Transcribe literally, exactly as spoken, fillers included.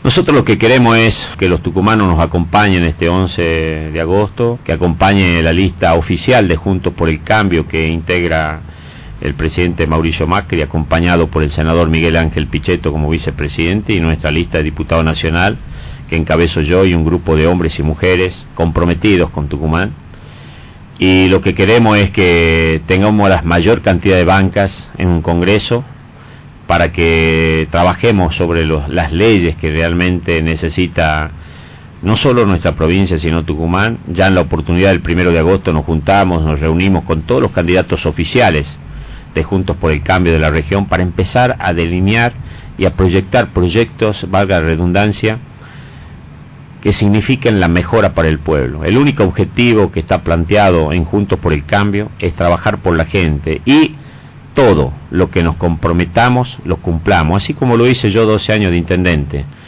Nosotros lo que queremos es que los tucumanos nos acompañen este once de agosto, que acompañe la lista oficial de Juntos por el Cambio que integra el presidente Mauricio Macri, acompañado por el senador Miguel Ángel Pichetto como vicepresidente, y nuestra lista de diputado nacional, que encabezo yo y un grupo de hombres y mujeres comprometidos con Tucumán. Y lo que queremos es que tengamos la mayor cantidad de bancas en un congreso para que trabajemos sobre los, las leyes que realmente necesita no solo nuestra provincia sino Tucumán. Ya en la oportunidad del primero de agosto nos juntamos, nos reunimos con todos los candidatos oficiales de Juntos por el Cambio de la región para empezar a delinear y a proyectar proyectos, valga la redundancia, que signifiquen la mejora para el pueblo. El único objetivo que está planteado en Juntos por el Cambio es trabajar por la gente y todo lo que nos comprometamos lo cumplamos, así como lo hice yo doce años de intendente.